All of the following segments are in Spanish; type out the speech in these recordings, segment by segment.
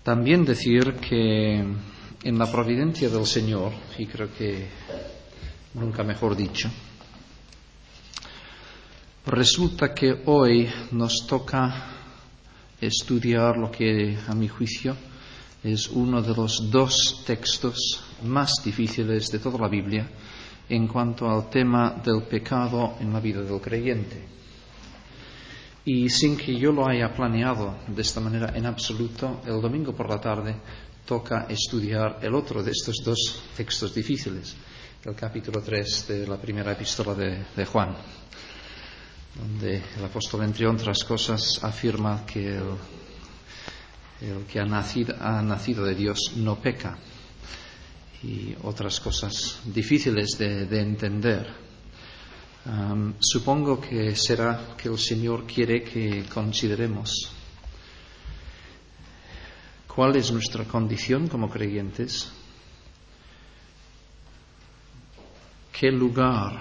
También decir que en la providencia del Señor, y creo que nunca mejor dicho, resulta que hoy nos toca estudiar lo que, a mi juicio, es uno de los dos textos más difíciles de toda la Biblia en cuanto al tema del pecado en la vida del creyente. Y sin que yo lo haya planeado de esta manera en absoluto, el domingo por la tarde toca estudiar el otro de estos dos textos difíciles, el capítulo 3 de la primera epístola de Juan, donde el apóstol, entre otras cosas, afirma que el que ha nacido de Dios no peca, y otras cosas difíciles de entender. Supongo que será que el Señor quiere que consideremos cuál es nuestra condición como creyentes, qué lugar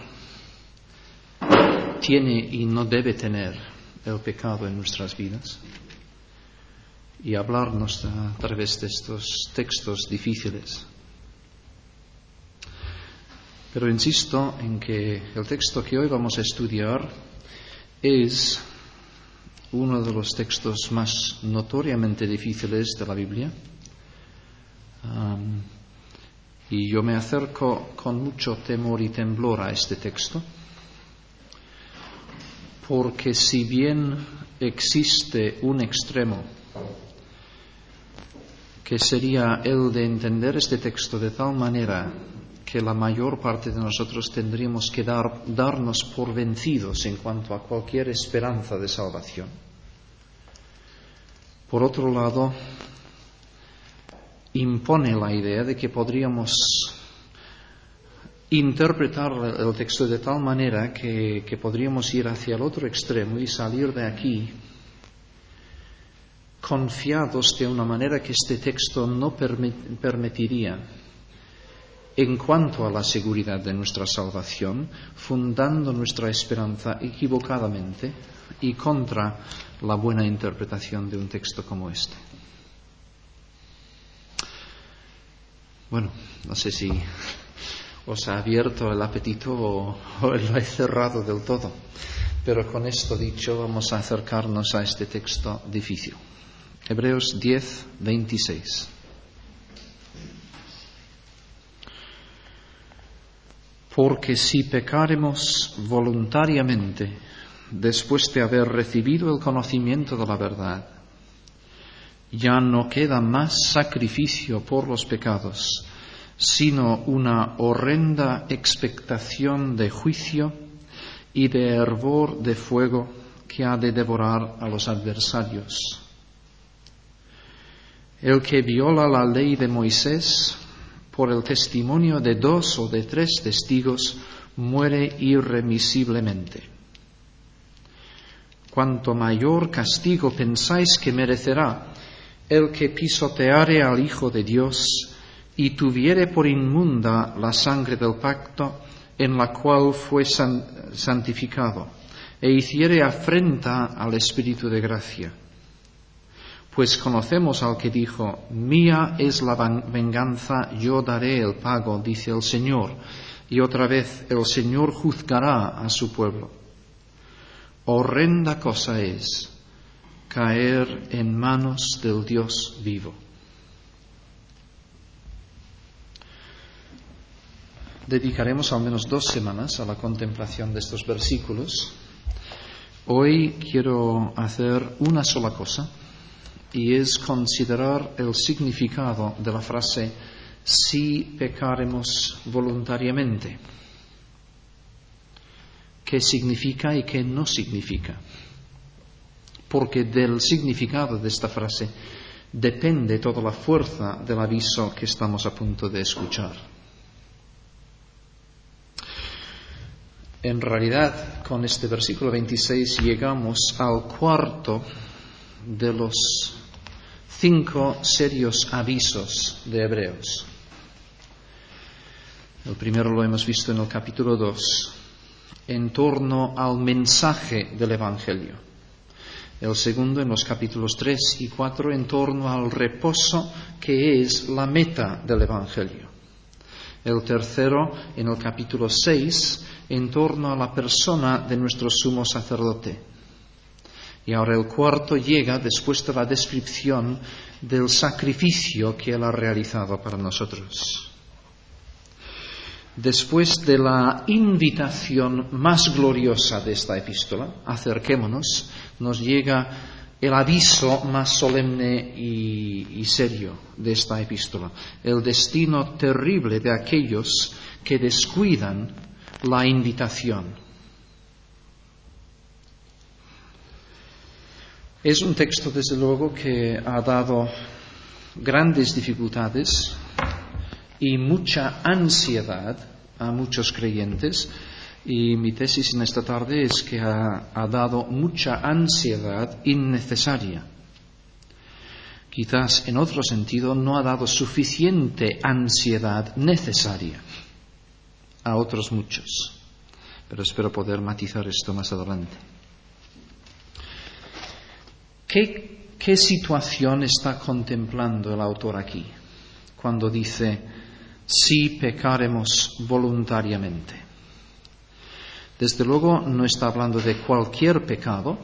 tiene y no debe tener el pecado en nuestras vidas, y hablarnos a través de estos textos difíciles. Pero insisto en que el texto que hoy vamos a estudiar es uno de los textos más notoriamente difíciles de la Biblia, y yo me acerco con mucho temor y temblor a este texto, porque si bien existe un extremo que sería el de entender este texto de tal manera que la mayor parte de nosotros tendríamos que darnos por vencidos en cuanto a cualquier esperanza de salvación. Por otro lado, impone la idea de que podríamos interpretar el texto de tal manera que podríamos ir hacia el otro extremo y salir de aquí confiados de una manera que este texto no permitiría en cuanto a la seguridad de nuestra salvación, fundando nuestra esperanza equivocadamente y contra la buena interpretación de un texto como este. Bueno, no sé si os ha abierto el apetito o lo he cerrado del todo, pero con esto dicho vamos a acercarnos a este texto difícil. Hebreos 10, 26. Porque si pecaremos voluntariamente después de haber recibido el conocimiento de la verdad, ya no queda más sacrificio por los pecados, sino una horrenda expectación de juicio y de hervor de fuego que ha de devorar a los adversarios. El que viola la ley de Moisés por el testimonio de 2 o de 3 testigos muere irremisiblemente. Cuanto mayor castigo pensáis que merecerá el que pisoteare al Hijo de Dios y tuviere por inmunda la sangre del pacto en la cual fue santificado, e hiciere afrenta al Espíritu de gracia. Pues conocemos al que dijo: mía es la venganza, yo daré el pago, dice el Señor. Y otra vez, el Señor juzgará a su pueblo. Horrenda cosa es caer en manos del Dios vivo. Dedicaremos al menos 2 semanas a la contemplación de estos versículos. Hoy quiero hacer una sola cosa, y es considerar el significado de la frase si pecaremos voluntariamente. ¿Qué significa y qué no significa? Porque del significado de esta frase depende toda la fuerza del aviso que estamos a punto de escuchar. En realidad, con este versículo 26 llegamos al cuarto de los 5 serios avisos de Hebreos. El primero lo hemos visto en el capítulo 2, en torno al mensaje del Evangelio. El segundo en los capítulos 3 y 4 en torno al reposo, que es la meta del Evangelio. El tercero en el capítulo 6 en torno a la persona de nuestro sumo sacerdote. Y ahora el cuarto llega después de la descripción del sacrificio que Él ha realizado para nosotros. Después de la invitación más gloriosa de esta epístola, acerquémonos, nos llega el aviso más solemne y serio de esta epístola, el destino terrible de aquellos que descuidan la invitación. Es un texto, desde luego, que ha dado grandes dificultades y mucha ansiedad a muchos creyentes, y mi tesis en esta tarde es que ha dado mucha ansiedad innecesaria. Quizás en otro sentido no ha dado suficiente ansiedad necesaria a otros muchos, pero espero poder matizar esto más adelante. ¿Qué situación está contemplando el autor aquí cuando dice si pecaremos voluntariamente? Desde luego no está hablando de cualquier pecado.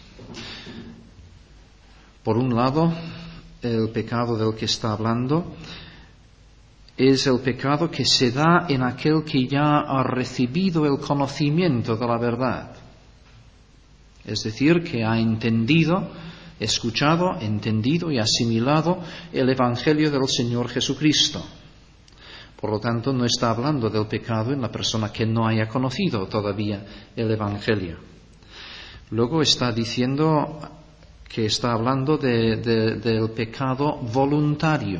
Por un lado, el pecado del que está hablando es el pecado que se da en aquel que ya ha recibido el conocimiento de la verdad. Es decir, que ha escuchado, entendido y asimilado el Evangelio del Señor Jesucristo. Por lo tanto, no está hablando del pecado en la persona que no haya conocido todavía el Evangelio. Luego está diciendo que está hablando del pecado voluntario.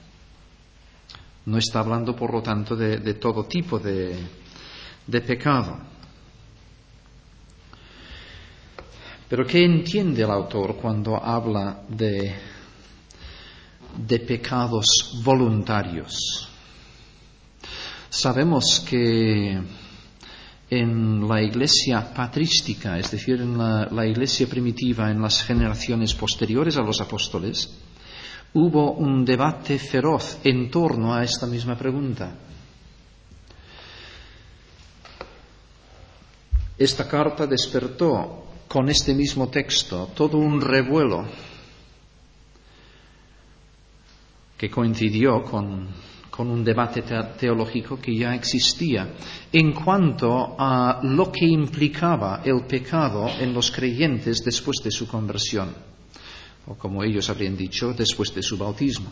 No está hablando, por lo tanto, de todo tipo de pecado. Pero ¿qué entiende el autor cuando habla de pecados voluntarios? Sabemos que en la iglesia patrística, es decir, en la iglesia primitiva, en las generaciones posteriores a los apóstoles, hubo un debate feroz en torno a esta misma pregunta. Esta carta despertó con este mismo texto todo un revuelo que coincidió con un debate teológico que ya existía en cuanto a lo que implicaba el pecado en los creyentes después de su conversión, o como ellos habrían dicho, después de su bautismo.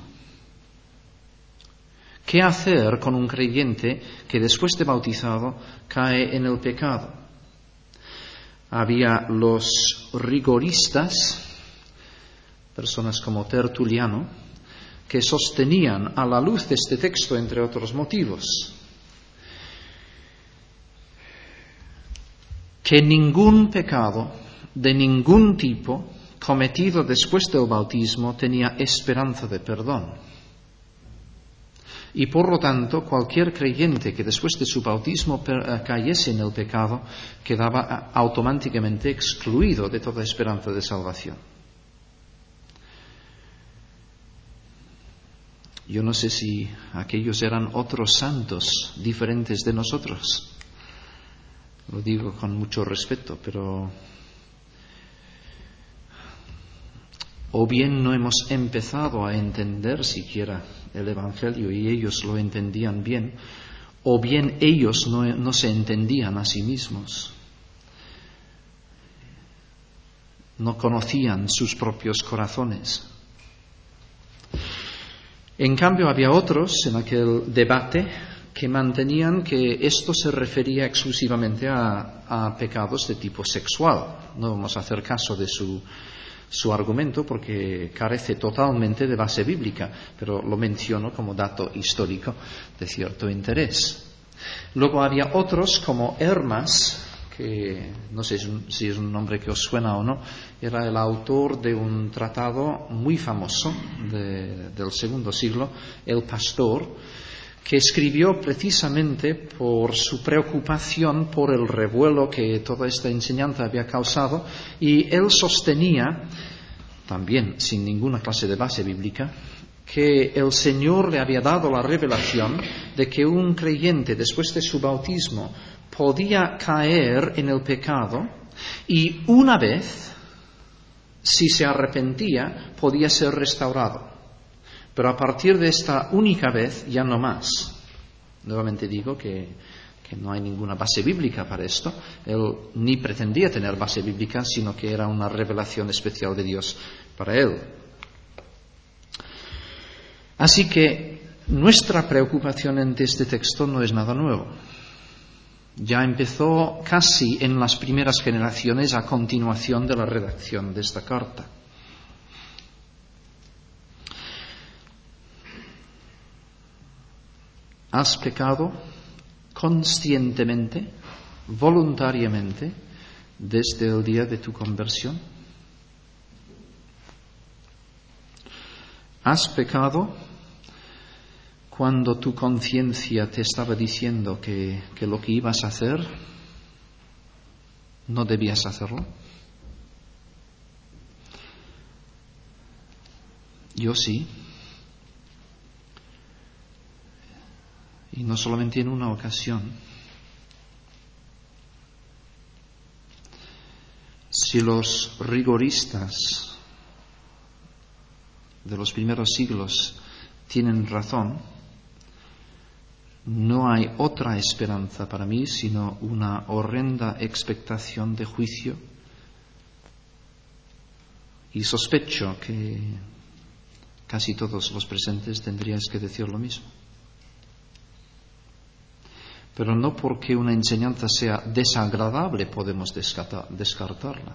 ¿Qué hacer con un creyente que después de bautizado cae en el pecado? Había los rigoristas, personas como Tertuliano, que sostenían a la luz de este texto, entre otros motivos, que ningún pecado de ningún tipo cometido después del bautismo tenía esperanza de perdón. Y por lo tanto, cualquier creyente que después de su bautismo cayese en el pecado quedaba automáticamente excluido de toda esperanza de salvación. Yo no sé si aquellos eran otros santos diferentes de nosotros. Lo digo con mucho respeto, pero o bien no hemos empezado a entender siquiera el Evangelio y ellos lo entendían bien, o bien ellos no se entendían a sí mismos, no conocían sus propios corazones. En cambio, había otros en aquel debate que mantenían que esto se refería exclusivamente a pecados de tipo sexual. No vamos a hacer caso de su argumento porque carece totalmente de base bíblica, pero lo menciono como dato histórico de cierto interés. Luego había otros como Hermas, que no sé si es un nombre que os suena o no, era el autor de un tratado muy famoso del segundo siglo, El Pastor, que escribió precisamente por su preocupación por el revuelo que toda esta enseñanza había causado, y él sostenía, también sin ninguna clase de base bíblica, que el Señor le había dado la revelación de que un creyente después de su bautismo podía caer en el pecado y una vez, si se arrepentía, podía ser restaurado. Pero a partir de esta única vez, ya no más. Nuevamente digo que no hay ninguna base bíblica para esto. Él ni pretendía tener base bíblica, sino que era una revelación especial de Dios para él. Así que nuestra preocupación ante este texto no es nada nuevo. Ya empezó casi en las primeras generaciones a continuación de la redacción de esta carta. ¿Has pecado conscientemente, voluntariamente, desde el día de tu conversión? ¿Has pecado cuando tu conciencia te estaba diciendo que lo que ibas a hacer no debías hacerlo? Yo sí. Y no solamente en una ocasión. Si los rigoristas de los primeros siglos tienen razón, no hay otra esperanza para mí sino una horrenda expectación de juicio, y sospecho que casi todos los presentes tendríais que decir lo mismo. Pero no porque una enseñanza sea desagradable podemos descartarla.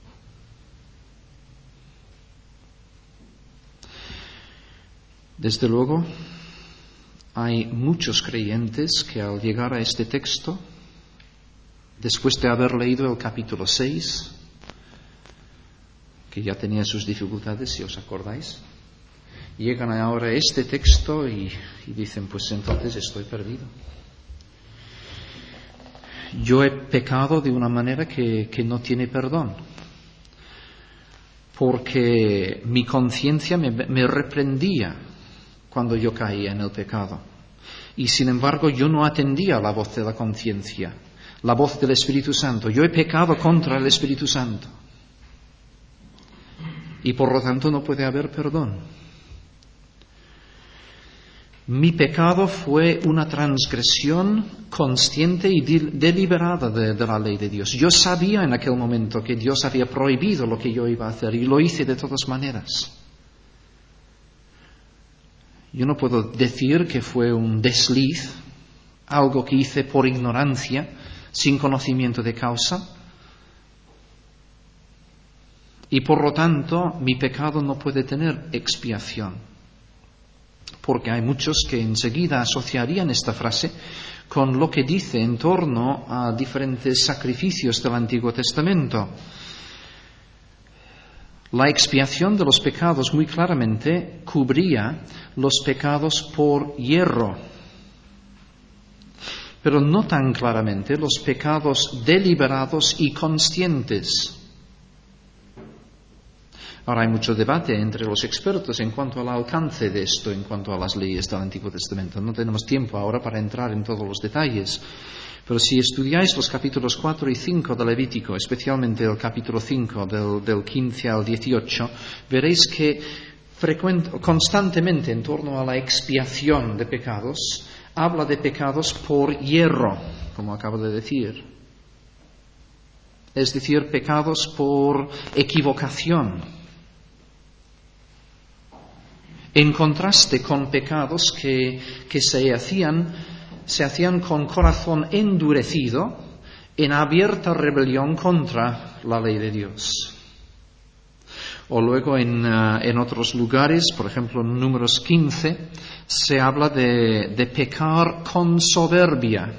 Desde luego, hay muchos creyentes que al llegar a este texto, después de haber leído el capítulo 6, que ya tenía sus dificultades, si os acordáis, llegan ahora a este texto y dicen, pues entonces estoy perdido. Yo he pecado de una manera que no tiene perdón, porque mi conciencia me reprendía cuando yo caía en el pecado. Y sin embargo yo no atendía a la voz de la conciencia, la voz del Espíritu Santo. Yo he pecado contra el Espíritu Santo. Y por lo tanto no puede haber perdón. Mi pecado fue una transgresión consciente y deliberada de la ley de Dios. Yo sabía en aquel momento que Dios había prohibido lo que yo iba a hacer y lo hice de todas maneras. Yo no puedo decir que fue un desliz, algo que hice por ignorancia, sin conocimiento de causa. Y por lo tanto, mi pecado no puede tener expiación. Porque hay muchos que enseguida asociarían esta frase con lo que dice en torno a diferentes sacrificios del Antiguo Testamento. La expiación de los pecados muy claramente cubría los pecados por hierro, pero no tan claramente los pecados deliberados y conscientes. Ahora hay mucho debate entre los expertos en cuanto al alcance de esto, en cuanto a las leyes del Antiguo Testamento. No tenemos tiempo ahora para entrar en todos los detalles. Pero si estudiáis los capítulos 4 y 5 de Levítico, especialmente el capítulo 5 del 15 al 18, veréis que constantemente en torno a la expiación de pecados, habla de pecados por hierro, como acabo de decir. Es decir, pecados por equivocación. En contraste con pecados que se hacían con corazón endurecido en abierta rebelión contra la ley de Dios. O luego en otros lugares, por ejemplo en Números 15, se habla de pecar con soberbia.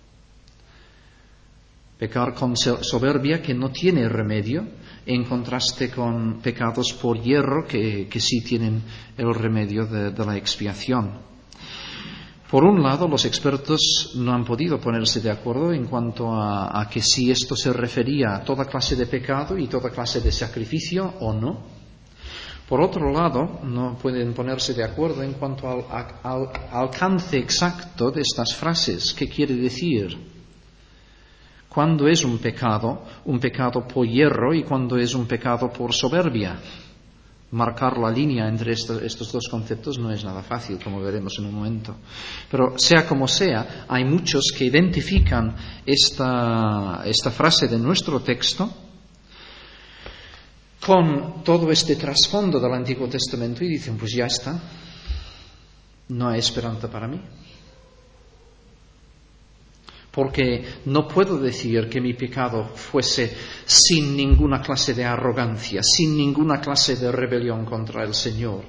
Pecar con soberbia que no tiene remedio, en contraste con pecados por hierro que sí tienen el remedio de la expiación. Por un lado, los expertos no han podido ponerse de acuerdo en cuanto a que si esto se refería a toda clase de pecado y toda clase de sacrificio o no. Por otro lado, no pueden ponerse de acuerdo en cuanto al alcance exacto de estas frases. ¿Qué quiere decir? ¿Cuándo es un pecado por hierro, y cuándo es un pecado por soberbia? Marcar la línea entre estos dos conceptos no es nada fácil, como veremos en un momento. Pero sea como sea, hay muchos que identifican esta frase de nuestro texto con todo este trasfondo del Antiguo Testamento y dicen, pues ya está, no hay esperanza para mí. Porque no puedo decir que mi pecado fuese sin ninguna clase de arrogancia, sin ninguna clase de rebelión contra el Señor.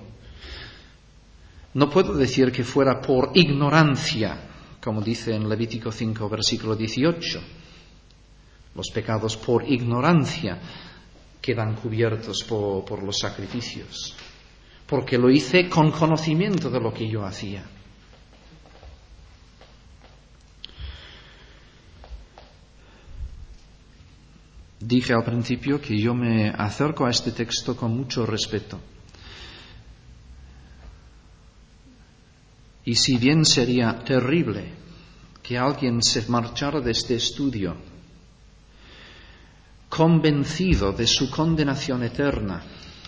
No puedo decir que fuera por ignorancia, como dice en Levítico 5, versículo 18. Los pecados por ignorancia quedan cubiertos por los sacrificios, porque lo hice con conocimiento de lo que yo hacía. Dije al principio que yo me acerco a este texto con mucho respeto. Y si bien sería terrible que alguien se marchara de este estudio convencido de su condenación eterna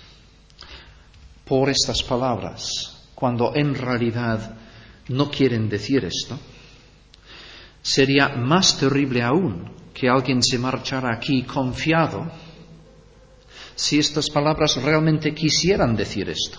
por estas palabras, cuando en realidad no quieren decir esto, sería más terrible aún que alguien se marchara aquí confiado si estas palabras realmente quisieran decir esto.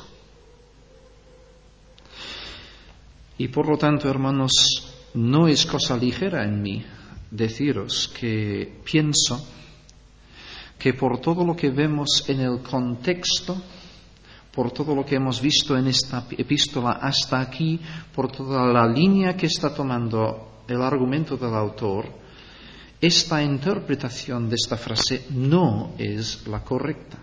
Y por lo tanto, hermanos, no es cosa ligera en mí deciros que pienso que por todo lo que vemos en el contexto, por todo lo que hemos visto en esta epístola hasta aquí, por toda la línea que está tomando el argumento del autor, esta interpretación de esta frase no es la correcta.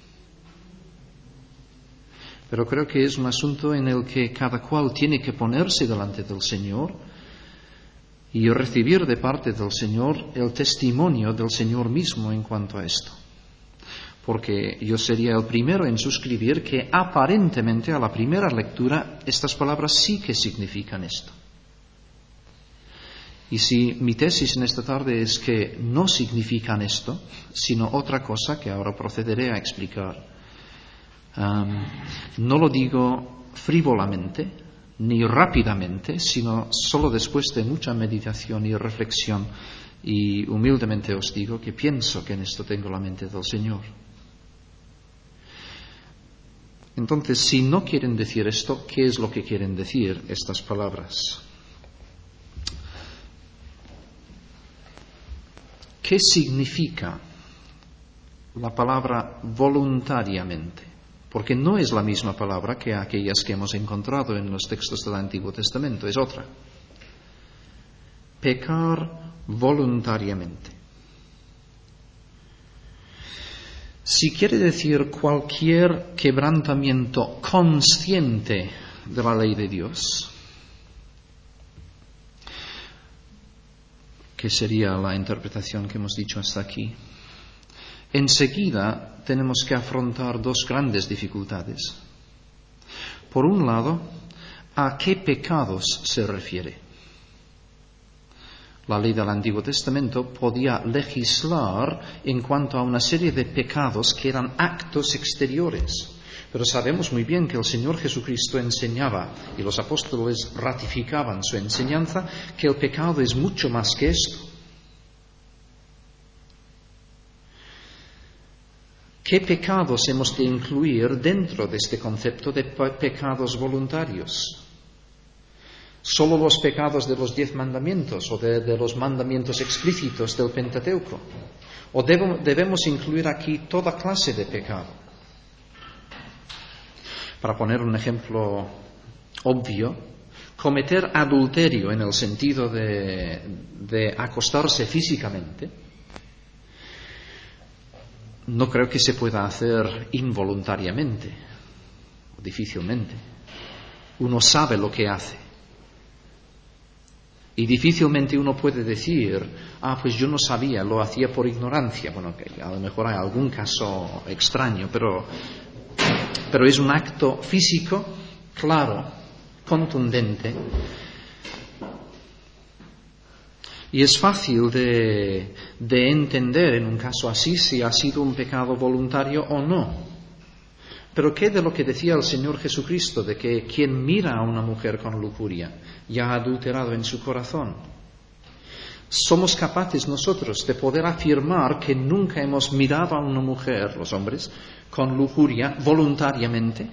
Pero creo que es un asunto en el que cada cual tiene que ponerse delante del Señor y recibir de parte del Señor el testimonio del Señor mismo en cuanto a esto. Porque yo sería el primero en suscribir que aparentemente a la primera lectura estas palabras sí que significan esto. Y si mi tesis en esta tarde es que no significan esto, sino otra cosa que ahora procederé a explicar, no lo digo frívolamente ni rápidamente, sino solo después de mucha meditación y reflexión, y humildemente os digo que pienso que en esto tengo la mente del Señor. Entonces, si no quieren decir esto, ¿qué es lo que quieren decir estas palabras? ¿Qué significa la palabra voluntariamente? Porque no es la misma palabra que aquellas que hemos encontrado en los textos del Antiguo Testamento, es otra. Pecar voluntariamente. Si quiere decir cualquier quebrantamiento consciente de la ley de Dios, que sería la interpretación que hemos dicho hasta aquí, enseguida tenemos que afrontar dos grandes dificultades. Por un lado, ¿a qué pecados se refiere? La ley del Antiguo Testamento podía legislar en cuanto a una serie de pecados que eran actos exteriores. Pero sabemos muy bien que el Señor Jesucristo enseñaba, y los apóstoles ratificaban su enseñanza, que el pecado es mucho más que esto. ¿Qué pecados hemos de incluir dentro de este concepto de pecados voluntarios? ¿Solo los pecados de los 10 mandamientos o de los mandamientos explícitos del Pentateuco? ¿O debemos incluir aquí toda clase de pecado? Para poner un ejemplo obvio, cometer adulterio en el sentido de acostarse físicamente, no creo que se pueda hacer involuntariamente, difícilmente. Uno sabe lo que hace. Y difícilmente uno puede decir, pues yo no sabía, lo hacía por ignorancia. Bueno, que a lo mejor hay algún caso extraño, pero es un acto físico, claro, contundente. Y es fácil de entender en un caso así si ha sido un pecado voluntario o no. Pero ¿qué de lo que decía el Señor Jesucristo, de que quien mira a una mujer con lujuria ya ha adulterado en su corazón? ¿Somos capaces nosotros de poder afirmar que nunca hemos mirado a una mujer, los hombres, con lujuria voluntariamente,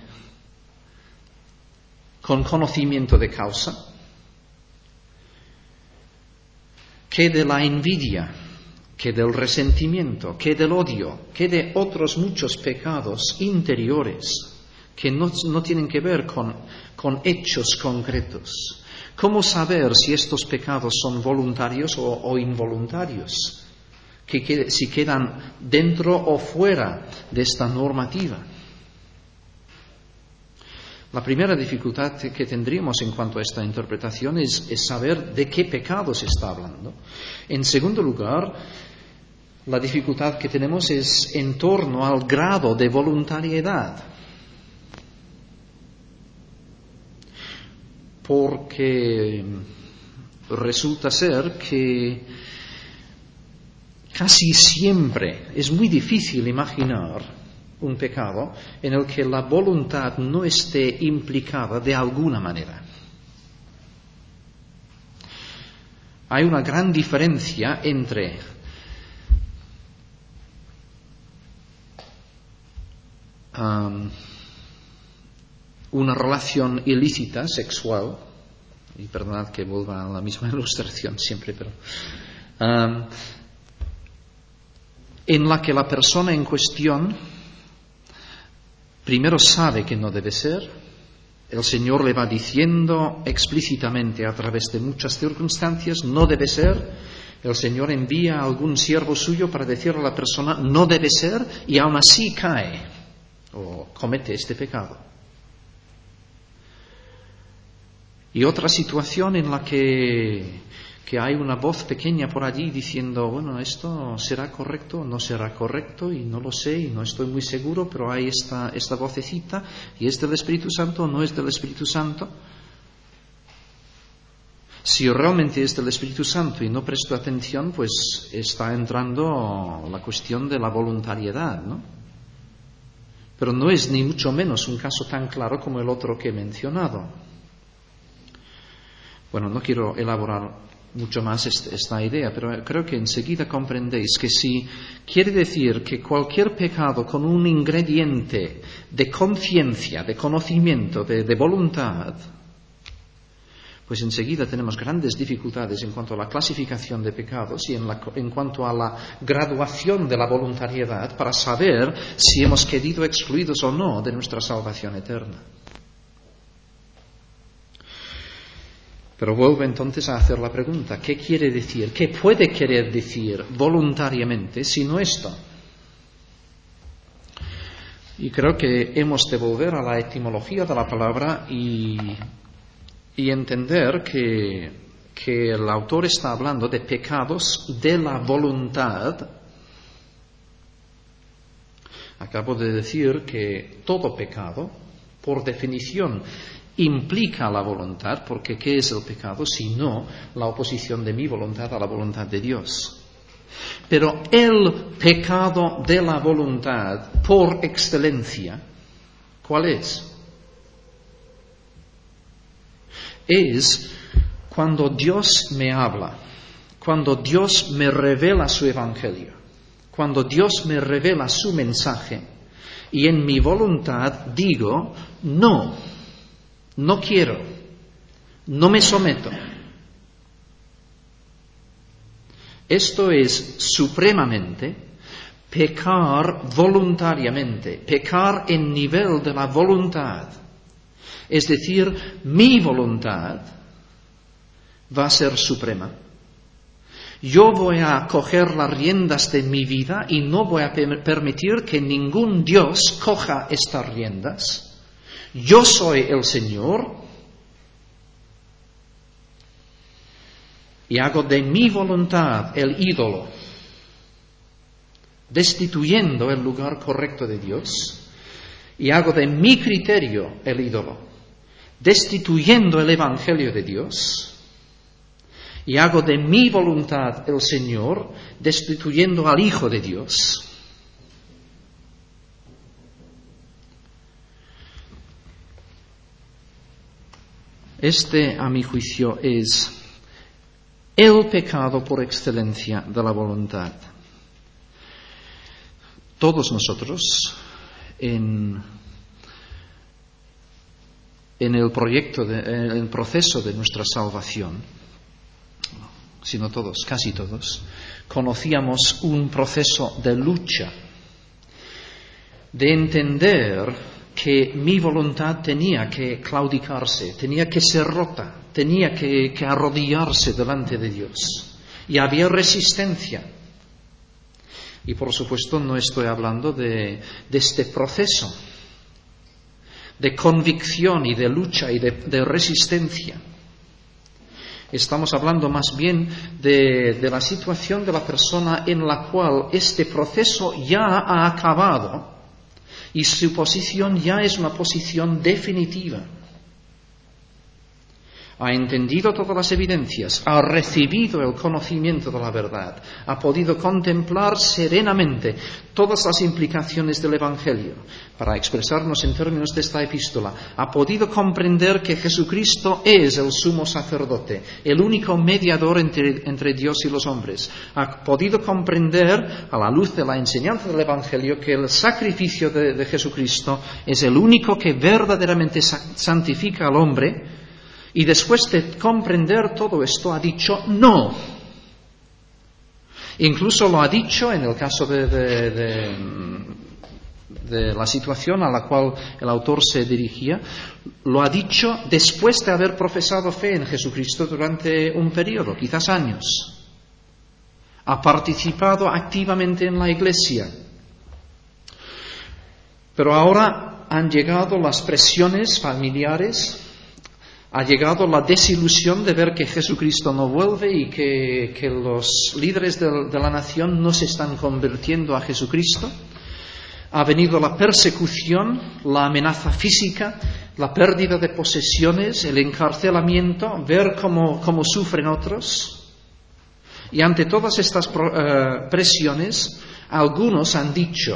con conocimiento de causa? ¿Qué de la envidia? ¿Qué del resentimiento? ¿Qué del odio? ¿Qué de otros muchos pecados interiores que no tienen que ver con hechos concretos? ¿Cómo saber si estos pecados son voluntarios o involuntarios? Si quedan dentro o fuera de esta normativa. La primera dificultad que tendríamos en cuanto a esta interpretación es saber de qué pecados está hablando. En segundo lugar, la dificultad que tenemos es en torno al grado de voluntariedad. Porque resulta ser que casi siempre es muy difícil imaginar un pecado en el que la voluntad no esté implicada de alguna manera. Hay una gran diferencia entre una relación ilícita sexual, y perdonad que vuelva a la misma ilustración siempre, pero en la que la persona en cuestión primero sabe que no debe ser, el Señor le va diciendo explícitamente a través de muchas circunstancias, no debe ser, el Señor envía a algún siervo suyo para decirle a la persona, no debe ser, y aún así cae o comete este pecado. Y otra situación en la que hay una voz pequeña por allí diciendo, bueno, esto será correcto, no será correcto, y no lo sé, y no estoy muy seguro, pero hay esta vocecita, y es del Espíritu Santo o no es del Espíritu Santo. Si realmente es del Espíritu Santo y no presto atención, pues está entrando la cuestión de la voluntariedad, ¿no? Pero no es ni mucho menos un caso tan claro como el otro que he mencionado. Bueno, no quiero elaborar mucho más esta idea, pero creo que enseguida comprendéis que si quiere decir que cualquier pecado con un ingrediente de conciencia, de conocimiento, de voluntad, pues enseguida tenemos grandes dificultades en cuanto a la clasificación de pecados y en cuanto a la graduación de la voluntariedad para saber si hemos quedado excluidos o no de nuestra salvación eterna. Pero vuelvo entonces a hacer la pregunta, ¿qué quiere decir? ¿Qué puede querer decir voluntariamente sino esto? Y creo que hemos de volver a la etimología de la palabra y entender que el autor está hablando de pecados de la voluntad. Acabo de decir que todo pecado, por definición, implica la voluntad, porque ¿qué es el pecado? Sino la oposición de mi voluntad a la voluntad de Dios. Pero el pecado de la voluntad, por excelencia, ¿cuál es? Es cuando Dios me habla, cuando Dios me revela su evangelio, cuando Dios me revela su mensaje, y en mi voluntad digo, no quiero, no me someto. Esto es supremamente pecar voluntariamente, pecar en nivel de la voluntad. Es decir, mi voluntad va a ser suprema. Yo voy a coger las riendas de mi vida y no voy a permitir que ningún Dios coja estas riendas. Yo soy el Señor y hago de mi voluntad el ídolo, destituyendo el lugar correcto de Dios, y hago de mi criterio el ídolo, destituyendo el Evangelio de Dios, y hago de mi voluntad el Señor, destituyendo al Hijo de Dios. Este, a mi juicio, es el pecado por excelencia de la voluntad. Todos nosotros, en el proceso de nuestra salvación, si no todos, casi todos, conocíamos un proceso de lucha, de entender que mi voluntad tenía que claudicarse, tenía que ser rota, tenía que arrodillarse delante de Dios. Y había resistencia. Y por supuesto no estoy hablando de este proceso de convicción y de lucha y de resistencia. Estamos hablando más bien de la situación de la persona en la cual este proceso ya ha acabado y su posición ya es una posición definitiva. Ha entendido todas las evidencias, ha recibido el conocimiento de la verdad, ha podido contemplar serenamente todas las implicaciones del Evangelio. Para expresarnos en términos de esta epístola, ha podido comprender que Jesucristo es el sumo sacerdote, el único mediador entre Dios y los hombres. Ha podido comprender, a la luz de la enseñanza del Evangelio, que el sacrificio de Jesucristo es el único que verdaderamente santifica al hombre. Y después de comprender todo esto, ha dicho no. Incluso lo ha dicho en el caso de la situación a la cual el autor se dirigía, lo ha dicho después de haber profesado fe en Jesucristo durante un periodo, quizás años. Ha participado activamente en la iglesia. Pero ahora han llegado las presiones familiares. Ha llegado la desilusión de ver que Jesucristo no vuelve y que los líderes de la nación no se están convirtiendo a Jesucristo. Ha venido la persecución, la amenaza física, la pérdida de posesiones, el encarcelamiento, ver cómo sufren otros. Y ante todas estas presiones, algunos han dicho,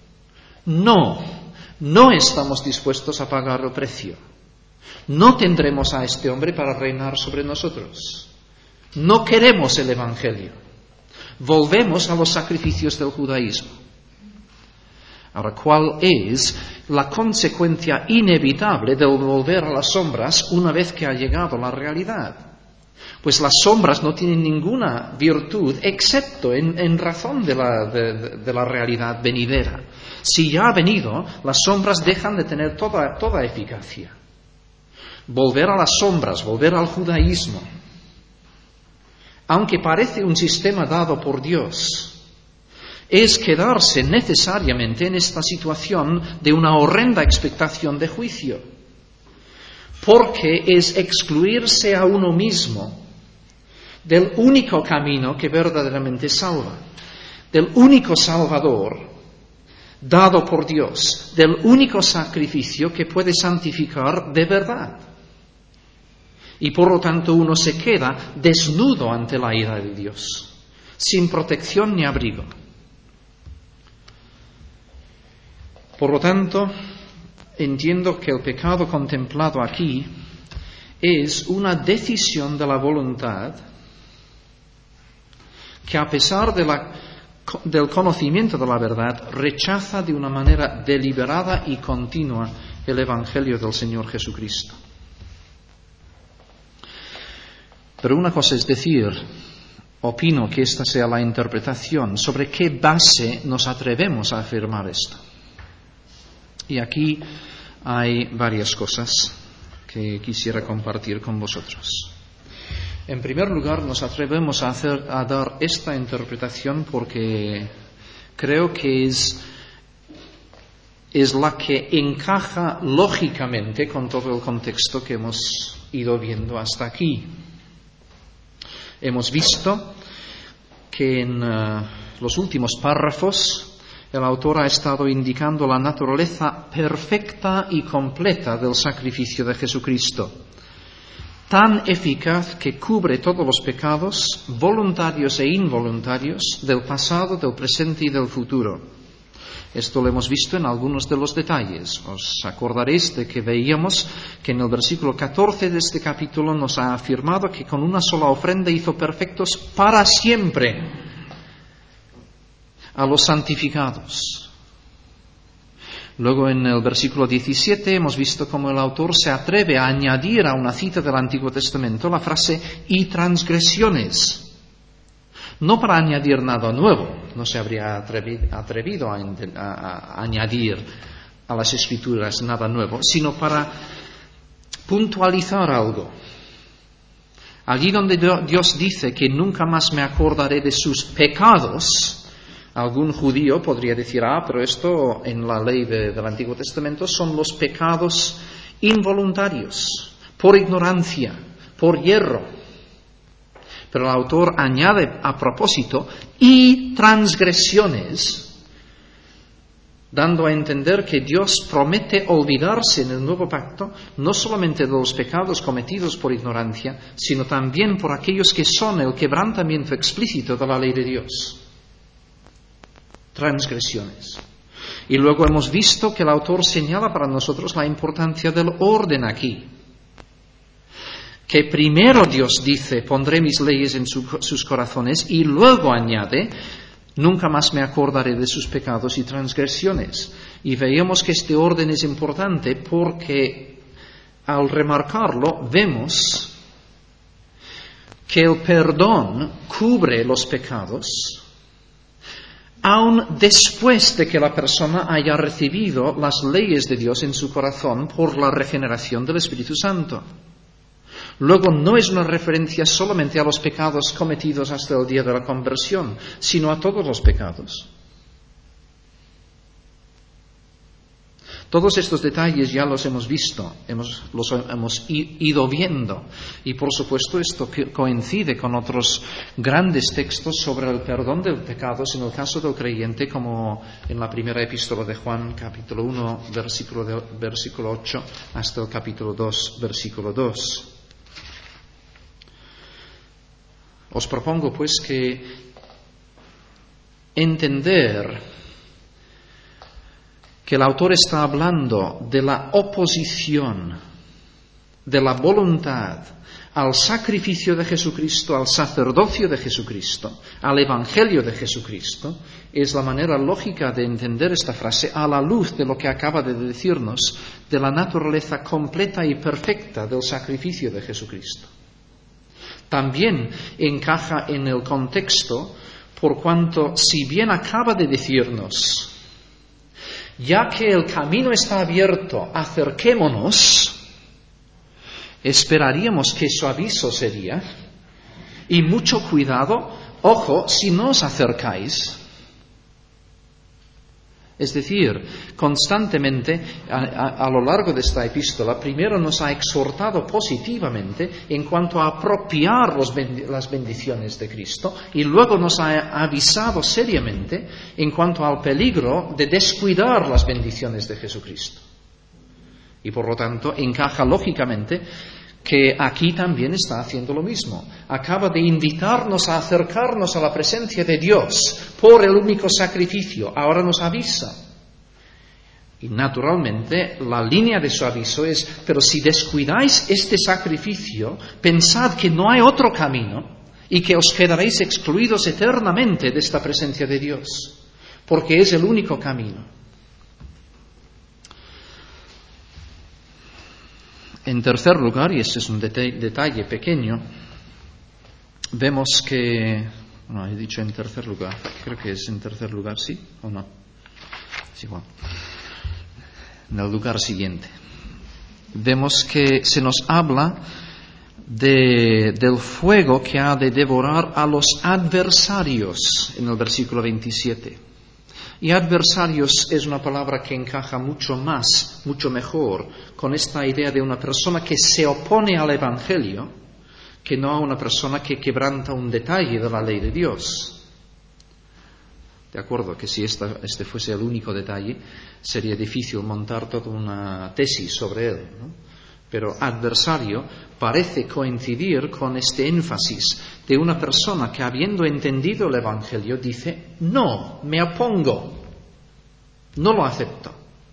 no estamos dispuestos a pagar el precio. No tendremos a este hombre para reinar sobre nosotros. No queremos el Evangelio. Volvemos a los sacrificios del judaísmo. Ahora, ¿cuál es la consecuencia inevitable de volver a las sombras una vez que ha llegado la realidad? Pues las sombras no tienen ninguna virtud excepto en razón de la realidad venidera. Si ya ha venido, las sombras dejan de tener toda eficacia. Volver a las sombras, volver al judaísmo, aunque parece un sistema dado por Dios, es quedarse necesariamente en esta situación de una horrenda expectación de juicio, porque es excluirse a uno mismo del único camino que verdaderamente salva, del único Salvador dado por Dios, del único sacrificio que puede santificar de verdad. Y por lo tanto uno se queda desnudo ante la ira de Dios, sin protección ni abrigo. Por lo tanto, entiendo que el pecado contemplado aquí es una decisión de la voluntad que, a pesar del conocimiento de la verdad, rechaza de una manera deliberada y continua el Evangelio del Señor Jesucristo. Pero una cosa es decir, opino que esta sea la interpretación, sobre qué base nos atrevemos a afirmar esto. Y aquí hay varias cosas que quisiera compartir con vosotros. En primer lugar, nos atrevemos a dar esta interpretación porque creo que es la que encaja lógicamente con todo el contexto que hemos ido viendo hasta aquí. Hemos visto que en los últimos párrafos el autor ha estado indicando la naturaleza perfecta y completa del sacrificio de Jesucristo, tan eficaz que cubre todos los pecados, voluntarios e involuntarios, del pasado, del presente y del futuro. Esto lo hemos visto en algunos de los detalles. Os acordaréis de que veíamos que en el versículo 14 de este capítulo nos ha afirmado que con una sola ofrenda hizo perfectos para siempre a los santificados. Luego en el versículo 17 hemos visto cómo el autor se atreve a añadir a una cita del Antiguo Testamento la frase «y transgresiones». No para añadir nada nuevo, no se habría atrevido a añadir a las Escrituras nada nuevo, sino para puntualizar algo. Allí donde Dios dice que nunca más me acordaré de sus pecados, algún judío podría decir, pero esto en la ley del Antiguo Testamento son los pecados involuntarios, por ignorancia, por hierro. Pero el autor añade a propósito, y transgresiones, dando a entender que Dios promete olvidarse en el nuevo pacto, no solamente de los pecados cometidos por ignorancia, sino también por aquellos que son el quebrantamiento explícito de la ley de Dios. Transgresiones. Y luego hemos visto que el autor señala para nosotros la importancia del orden aquí. Que primero Dios dice, pondré mis leyes en sus corazones, y luego añade, nunca más me acordaré de sus pecados y transgresiones. Y veíamos que este orden es importante porque al remarcarlo vemos que el perdón cubre los pecados aun después de que la persona haya recibido las leyes de Dios en su corazón por la regeneración del Espíritu Santo. Luego no es una referencia solamente a los pecados cometidos hasta el día de la conversión, sino a todos los pecados. Todos estos detalles ya los hemos visto, los hemos ido viendo, y por supuesto esto coincide con otros grandes textos sobre el perdón de pecados en el caso del creyente, como en la primera epístola de Juan, capítulo 1, versículo 8, hasta el capítulo 2, versículo 2. Os propongo pues que entender que el autor está hablando de la oposición de la voluntad al sacrificio de Jesucristo, al sacerdocio de Jesucristo, al evangelio de Jesucristo, es la manera lógica de entender esta frase a la luz de lo que acaba de decirnos de la naturaleza completa y perfecta del sacrificio de Jesucristo. También encaja en el contexto por cuanto, si bien acaba de decirnos, ya que el camino está abierto, acerquémonos, esperaríamos que su aviso sería, y mucho cuidado, ojo, si no os acercáis. Es decir, constantemente a lo largo de esta epístola, primero nos ha exhortado positivamente en cuanto a apropiar las bendiciones de Cristo, y luego nos ha avisado seriamente en cuanto al peligro de descuidar las bendiciones de Jesucristo. Y por lo tanto encaja lógicamente que aquí también está haciendo lo mismo. Acaba de invitarnos a acercarnos a la presencia de Dios por el único sacrificio. Ahora nos avisa. Y naturalmente la línea de su aviso es, pero si descuidáis este sacrificio, pensad que no hay otro camino y que os quedaréis excluidos eternamente de esta presencia de Dios, porque es el único camino. En tercer lugar, y este es un detalle pequeño, vemos que, no, he dicho en tercer lugar, creo que es en tercer lugar, ¿sí o no? Es igual. En el lugar siguiente. Vemos que se nos habla del fuego que ha de devorar a los adversarios en el versículo 27. Y adversarios es una palabra que encaja mucho mejor con esta idea de una persona que se opone al Evangelio que no a una persona que quebranta un detalle de la ley de Dios. De acuerdo, que si este fuese el único detalle, sería difícil montar toda una tesis sobre él, ¿no? Pero adversario parece coincidir con este énfasis de una persona que, habiendo entendido el Evangelio, dice: no, me opongo, no lo acepto.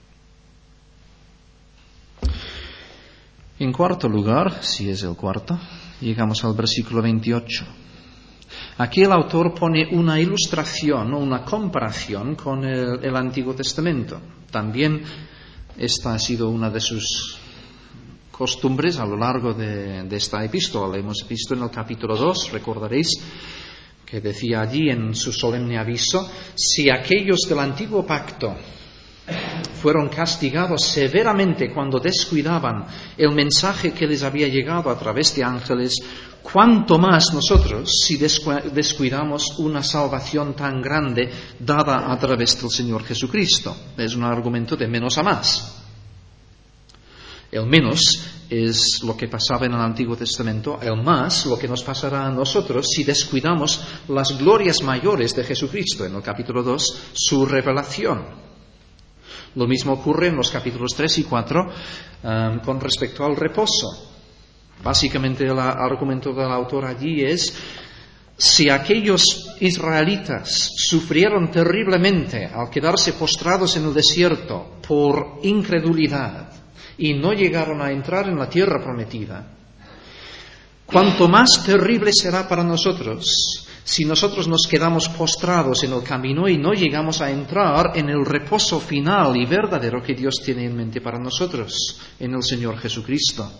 En cuarto lugar, si es el cuarto, llegamos al versículo 28. Aquí el autor pone una ilustración o una comparación con el Antiguo Testamento. También esta ha sido una de sus costumbres a lo largo de esta epístola. Lo hemos visto en el capítulo 2, recordaréis que decía allí en su solemne aviso: si aquellos del antiguo pacto fueron castigados severamente cuando descuidaban el mensaje que les había llegado a través de ángeles, ¿cuánto más nosotros si descuidamos una salvación tan grande dada a través del Señor Jesucristo? Es un argumento de menos a más. El menos es lo que pasaba en el Antiguo Testamento, el más lo que nos pasará a nosotros si descuidamos las glorias mayores de Jesucristo. En el capítulo 2, su revelación. Lo mismo ocurre en los capítulos 3 y 4 con respecto al reposo. Básicamente el argumento del autor allí es: si aquellos israelitas sufrieron terriblemente al quedarse postrados en el desierto por incredulidad y no llegaron a entrar en la tierra prometida, cuanto más terrible será para nosotros si nosotros nos quedamos postrados en el camino y no llegamos a entrar en el reposo final y verdadero que Dios tiene en mente para nosotros, en el Señor Jesucristo.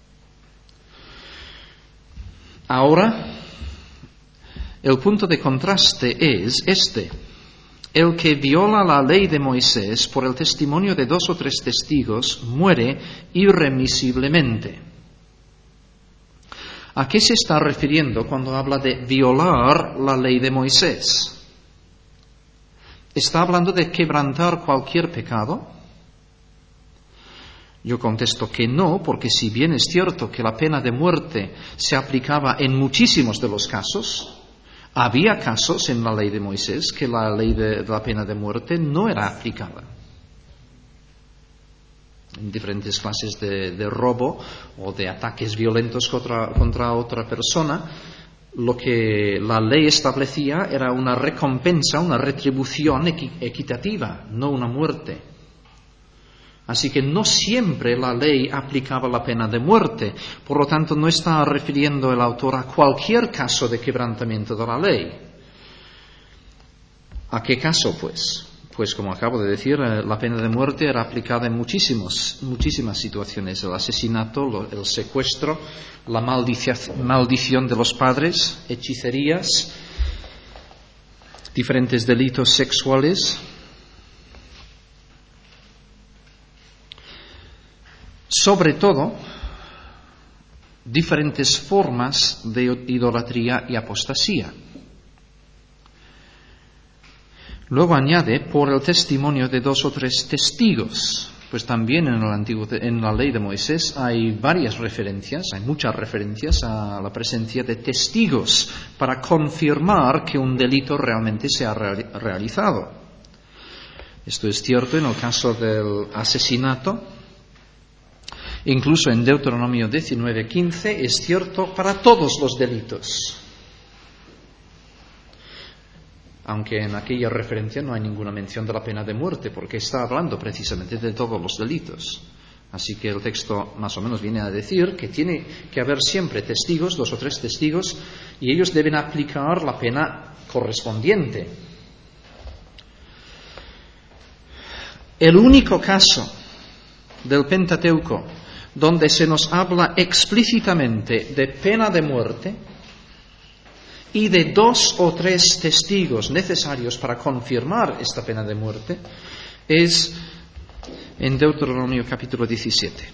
Ahora, el punto de contraste es este: el que viola la ley de Moisés por el testimonio de 2 o 3 testigos muere irremisiblemente. ¿A qué se está refiriendo cuando habla de violar la ley de Moisés? ¿Está hablando de quebrantar cualquier pecado? Yo contesto que no, porque si bien es cierto que la pena de muerte se aplicaba en muchísimos de los casos, había casos en la ley de Moisés que la ley de la pena de muerte no era aplicada. En diferentes clases de robo o de ataques violentos contra otra persona, lo que la ley establecía era una recompensa, una retribución equitativa, no una muerte. Así que no siempre la ley aplicaba la pena de muerte. Por lo tanto, no está refiriendo el autor a cualquier caso de quebrantamiento de la ley. ¿A qué caso, pues? Pues, como acabo de decir, la pena de muerte era aplicada en muchísimas situaciones. El asesinato, el secuestro, la maldición de los padres, hechicerías, diferentes delitos sexuales. Sobre todo, diferentes formas de idolatría y apostasía. Luego añade, por el testimonio de 2 o 3 testigos. Pues también en la ley de Moisés hay varias referencias, hay muchas referencias a la presencia de testigos para confirmar que un delito realmente se ha realizado. Esto es cierto en el caso del asesinato. Incluso en Deuteronomio 19:15 es cierto para todos los delitos. Aunque en aquella referencia no hay ninguna mención de la pena de muerte, porque está hablando precisamente de todos los delitos. Así que el texto más o menos viene a decir que tiene que haber siempre testigos, 2 o 3 testigos, y ellos deben aplicar la pena correspondiente. El único caso del Pentateuco donde se nos habla explícitamente de pena de muerte y de 2 o 3 testigos necesarios para confirmar esta pena de muerte, es en Deuteronomio capítulo 17.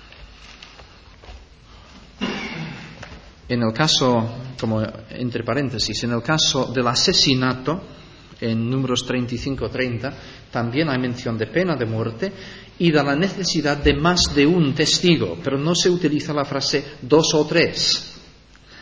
En el caso, como entre paréntesis, en el caso del asesinato, en Números 35-30, también hay mención de pena de muerte y de la necesidad de más de un testigo, pero no se utiliza la frase 2 o 3.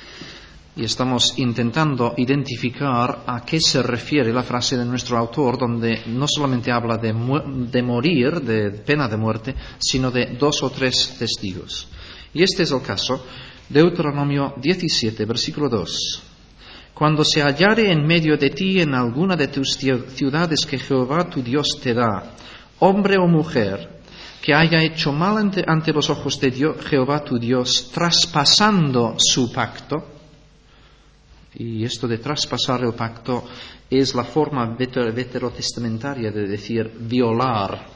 y estamos intentando identificar a qué se refiere la frase de nuestro autor, donde no solamente habla de morir, de pena de muerte, sino de 2 o 3 testigos. Y este es el caso. Deuteronomio 17, versículo 2. Cuando se hallare en medio de ti en alguna de tus ciudades que Jehová tu Dios te da, hombre o mujer, que haya hecho mal ante los ojos de Jehová tu Dios, traspasando su pacto. Y esto de traspasar el pacto es la forma veterotestamentaria de decir violar,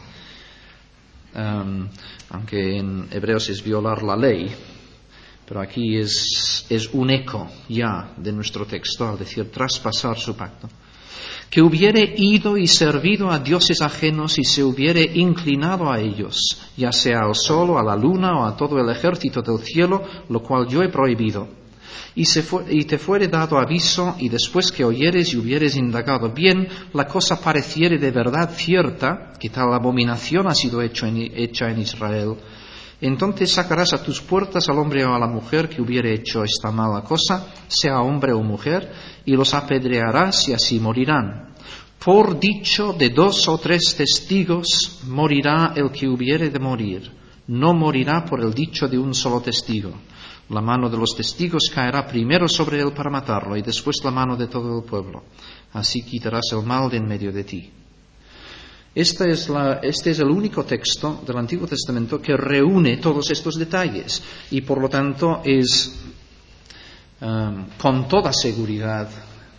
aunque en Hebreos es violar la ley, pero aquí es un eco ya de nuestro texto al decir traspasar su pacto. Que hubiere ido y servido a dioses ajenos y se hubiere inclinado a ellos, ya sea al sol o a la luna o a todo el ejército del cielo, lo cual yo he prohibido. Y te fuere dado aviso, y después que oyeres y hubieres indagado bien, la cosa pareciere de verdad cierta, que tal abominación ha sido hecha en Israel, entonces sacarás a tus puertas al hombre o a la mujer que hubiere hecho esta mala cosa, sea hombre o mujer, y los apedrearás y así morirán. Por dicho de 2 o 3 testigos morirá el que hubiere de morir, no morirá por el dicho de un solo testigo. La mano de los testigos caerá primero sobre él para matarlo y después la mano de todo el pueblo. Así quitarás el mal de en medio de ti. Este es el único texto del Antiguo Testamento que reúne todos estos detalles y por lo tanto es con toda seguridad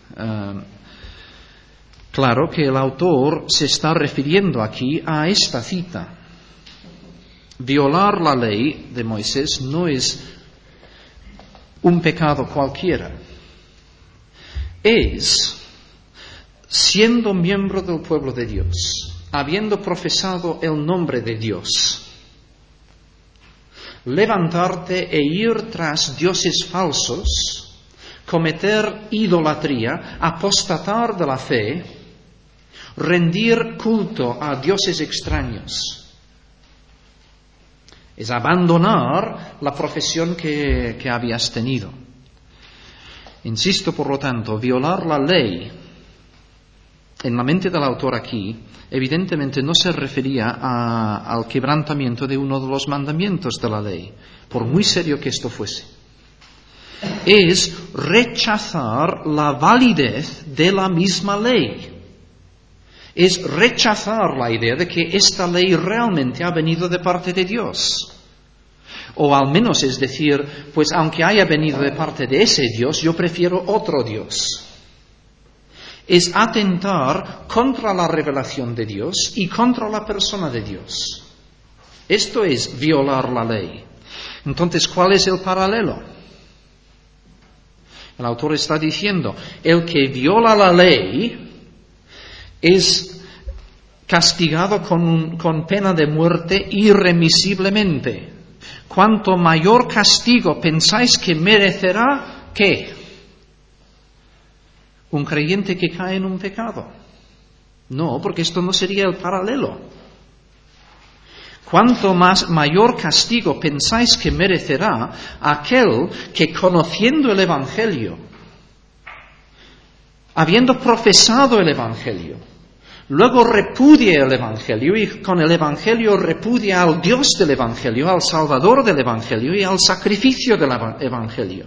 claro que el autor se está refiriendo aquí a esta cita. Violar la ley de Moisés no es un pecado cualquiera. Es, siendo miembro del pueblo de Dios, habiendo profesado el nombre de Dios, levantarte e ir tras dioses falsos, cometer idolatría, apostatar de la fe, rendir culto a dioses extraños. Es abandonar la profesión que habías tenido. Insisto, por lo tanto, violar la ley, en la mente del autor aquí, evidentemente no se refería al quebrantamiento de uno de los mandamientos de la ley, por muy serio que esto fuese. Es rechazar la validez de la misma ley. Es rechazar la idea de que esta ley realmente ha venido de parte de Dios. O al menos es decir, pues aunque haya venido de parte de ese Dios, yo prefiero otro Dios. Es atentar contra la revelación de Dios y contra la persona de Dios. Esto es violar la ley. Entonces, ¿cuál es el paralelo? El autor está diciendo, el que viola la ley es castigado con pena de muerte irremisiblemente. Cuanto mayor castigo pensáis que merecerá, ¿qué? Un creyente que cae en un pecado. No, porque esto no sería el paralelo. Cuanto mayor castigo pensáis que merecerá aquel que conociendo el Evangelio, habiendo profesado el Evangelio, luego repudia el Evangelio y con el Evangelio repudia al Dios del Evangelio, al Salvador del Evangelio y al sacrificio del Evangelio.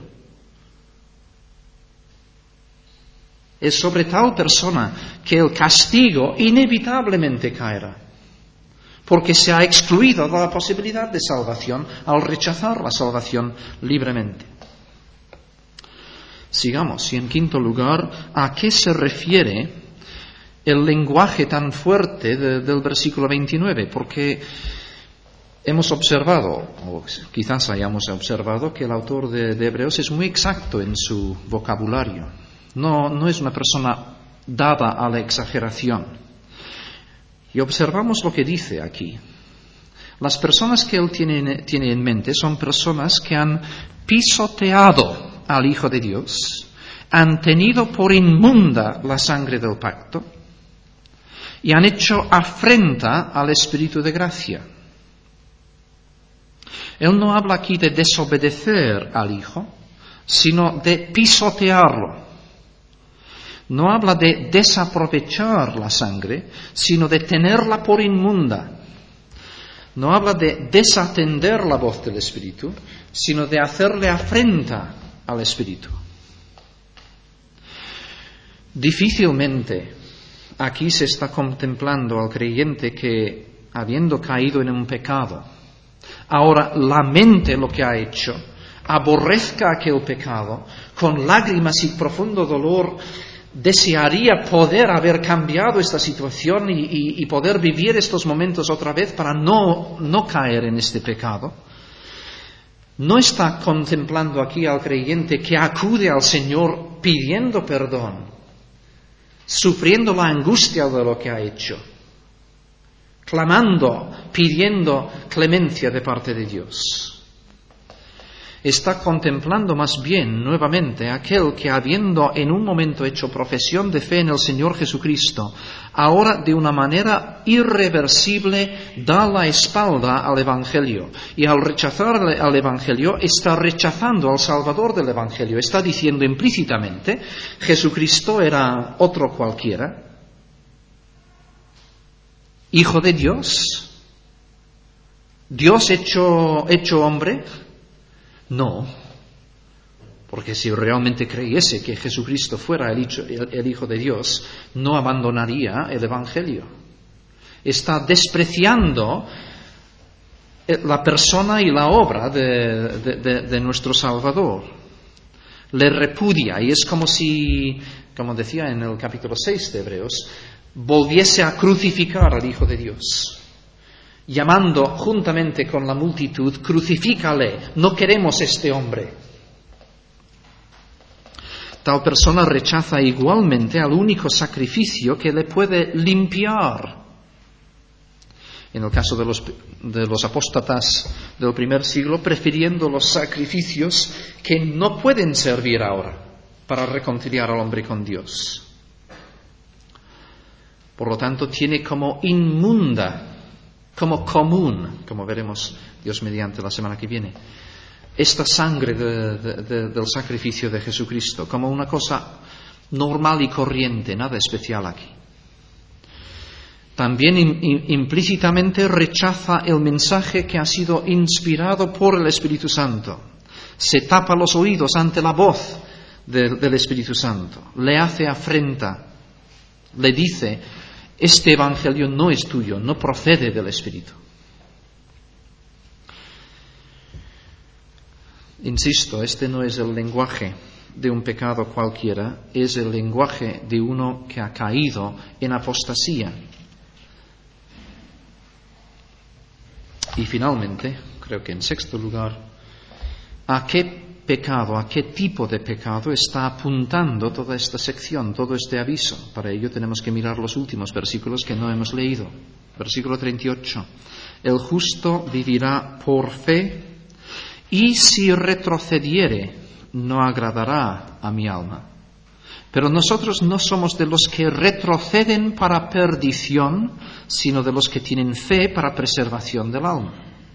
Es sobre tal persona que el castigo inevitablemente caerá, porque se ha excluido de la posibilidad de salvación al rechazar la salvación libremente. Sigamos, y en quinto lugar, ¿a qué se refiere el lenguaje tan fuerte del versículo 29? Porque hemos observado, o quizás hayamos observado, que el autor de Hebreos es muy exacto en su vocabulario. No es una persona dada a la exageración. Y observamos lo que dice aquí. Las personas que él tiene en mente son personas que han pisoteado al Hijo de Dios, han tenido por inmunda la sangre del pacto y han hecho afrenta al Espíritu de gracia. Él no habla aquí de desobedecer al Hijo, sino de pisotearlo. No habla de desaprovechar la sangre, sino de tenerla por inmunda. No habla de desatender la voz del Espíritu, sino de hacerle afrenta al Espíritu. Difícilmente aquí se está contemplando al creyente que, habiendo caído en un pecado, ahora lamente lo que ha hecho, aborrezca aquel pecado, con lágrimas y profundo dolor desearía poder haber cambiado esta situación y poder vivir estos momentos otra vez para no caer en este pecado. No está contemplando aquí al creyente que acude al Señor pidiendo perdón, sufriendo la angustia de lo que ha hecho, clamando, pidiendo clemencia de parte de Dios. Está contemplando más bien nuevamente aquel que, habiendo en un momento hecho profesión de fe en el Señor Jesucristo, ahora de una manera irreversible da la espalda al Evangelio. Y al rechazar al Evangelio está rechazando al Salvador del Evangelio. Está diciendo implícitamente, Jesucristo era otro cualquiera, Hijo de Dios, Dios hecho hombre. No, porque si realmente creyese que Jesucristo fuera el Hijo de Dios, no abandonaría el Evangelio. Está despreciando la persona y la obra de nuestro Salvador. Le repudia, y es como si, como decía en el capítulo 6 de Hebreos, volviese a crucificar al Hijo de Dios, llamando juntamente con la multitud, crucifícale, no queremos este hombre. Tal persona rechaza igualmente al único sacrificio que le puede limpiar. En el caso de los apóstatas del primer siglo, prefiriendo los sacrificios que no pueden servir ahora para reconciliar al hombre con Dios. Por lo tanto, tiene como inmunda, como común, como veremos Dios mediante la semana que viene, esta sangre del sacrificio de Jesucristo, como una cosa normal y corriente, nada especial aquí. También implícitamente rechaza el mensaje que ha sido inspirado por el Espíritu Santo. Se tapa los oídos ante la voz del Espíritu Santo. Le hace afrenta. Le dice, este Evangelio no es tuyo, no procede del Espíritu. Insisto, este no es el lenguaje de un pecado cualquiera, es el lenguaje de uno que ha caído en apostasía. Y finalmente, creo que en sexto lugar, ¿a qué pecado, a qué tipo de pecado está apuntando toda esta sección, todo este aviso? Para ello tenemos que mirar los últimos versículos que no hemos leído. Versículo 38. El justo vivirá por fe, y si retrocediere, no agradará a mi alma. Pero nosotros no somos de los que retroceden para perdición, sino de los que tienen fe para preservación del alma.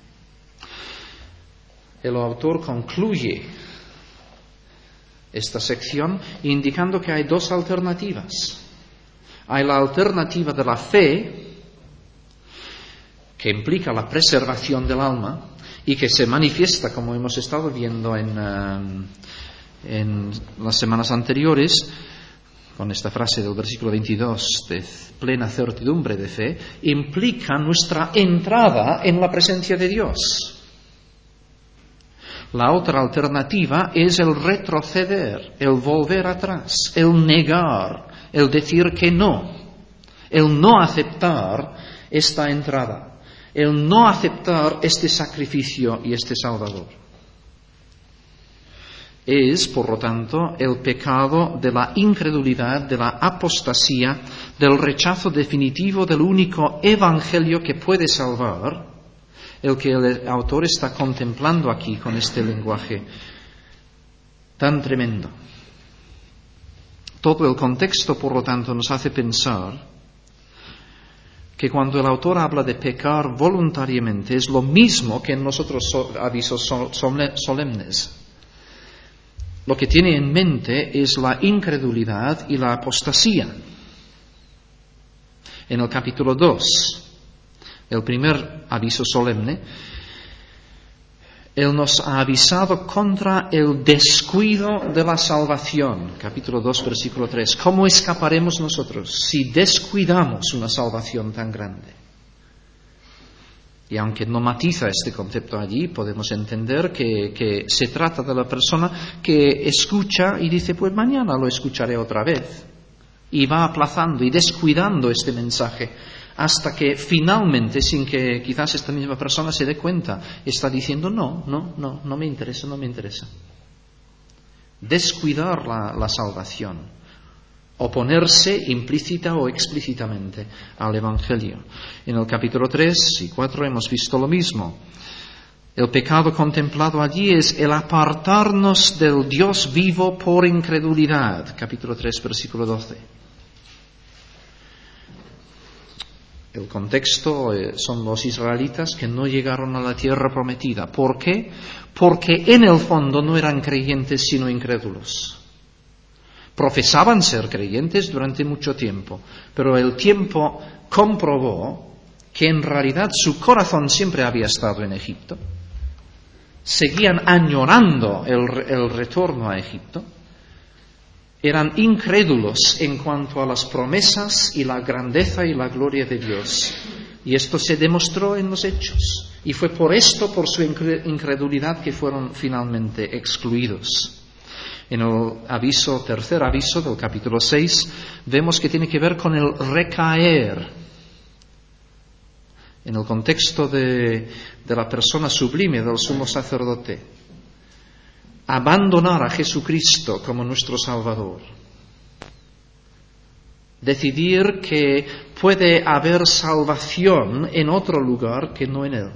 El autor concluye esta sección indicando que hay dos alternativas. Hay la alternativa de la fe, que implica la preservación del alma y que se manifiesta, como hemos estado viendo en las semanas anteriores, con esta frase del versículo 22, de plena certidumbre de fe, implica nuestra entrada en la presencia de Dios. La otra alternativa es el retroceder, el volver atrás, el negar, el decir que no, el no aceptar esta entrada, el no aceptar este sacrificio y este Salvador. Es, por lo tanto, el pecado de la incredulidad, de la apostasía, del rechazo definitivo del único evangelio que puede salvar, el que el autor está contemplando aquí con este lenguaje tan tremendo. Todo el contexto, por lo tanto, nos hace pensar que cuando el autor habla de pecar voluntariamente es lo mismo que en los otros avisos solemnes. lo que tiene en mente es la incredulidad y la apostasía. En el capítulo 2, el primer aviso solemne, Él nos ha avisado contra el descuido de la salvación. Capítulo 2, versículo 3. ¿Cómo escaparemos nosotros si descuidamos una salvación tan grande? Y aunque no matiza este concepto allí, podemos entender que se trata de la persona que escucha y dice, pues mañana lo escucharé otra vez. Y va aplazando y descuidando este mensaje hasta que finalmente, sin que quizás esta misma persona se dé cuenta, está diciendo, no me interesa. Descuidar la salvación, oponerse implícita o explícitamente al Evangelio. En el capítulo 3 y 4 hemos visto lo mismo. El pecado contemplado allí es el apartarnos del Dios vivo por incredulidad. Capítulo 3, versículo 12. El contexto son los israelitas que no llegaron a la tierra prometida. ¿Por qué? Porque en el fondo no eran creyentes sino incrédulos. Profesaban ser creyentes durante mucho tiempo, pero el tiempo comprobó que en realidad su corazón siempre había estado en Egipto. Seguían añorando el retorno a Egipto. Eran incrédulos en cuanto a las promesas y la grandeza y la gloria de Dios. Y esto se demostró en los hechos. Y fue por esto, por su incredulidad, que fueron finalmente excluidos. En el tercer aviso del capítulo 6, vemos que tiene que ver con el recaer. En el contexto de la persona sublime del sumo sacerdote. Abandonar a Jesucristo como nuestro Salvador. Decidir que puede haber salvación en otro lugar que no en Él.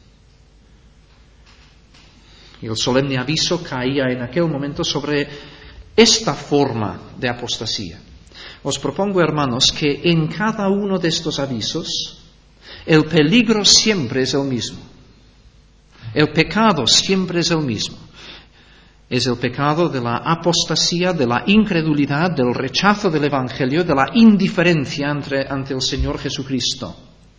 Y el solemne aviso caía en aquel momento sobre esta forma de apostasía. Os propongo, hermanos, que en cada uno de estos avisos el peligro siempre es el mismo. El pecado siempre es el mismo. Es el pecado de la apostasía, de la incredulidad, del rechazo del Evangelio, de la indiferencia ante el Señor Jesucristo.